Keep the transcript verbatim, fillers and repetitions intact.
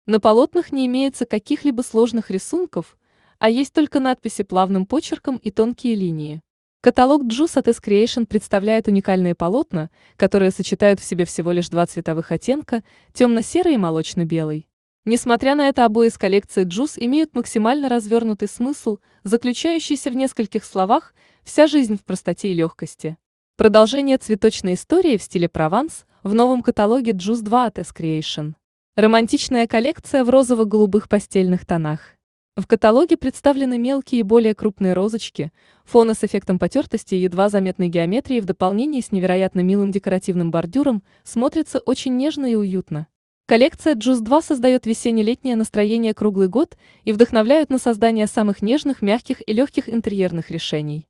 На полотнах не имеется каких-либо сложных рисунков, а есть только надписи плавным почерком и тонкие линии. Каталог Juice от эс Creation представляет уникальные полотна, которые сочетают в себе всего лишь два цветовых оттенка – темно-серый и молочно-белый. Несмотря на это, обои из коллекции Juice имеют максимально развернутый смысл, заключающийся в нескольких словах «Вся жизнь в простоте и легкости». Продолжение цветочной истории в стиле Прованс в новом каталоге Juice два от эс Creation. Романтичная коллекция в розово-голубых постельных тонах. В каталоге представлены мелкие и более крупные розочки, фоны с эффектом потертости и едва заметной геометрии в дополнении с невероятно милым декоративным бордюром смотрится очень нежно и уютно. Коллекция Juice два создает весенне-летнее настроение круглый год и вдохновляет на создание самых нежных, мягких и легких интерьерных решений.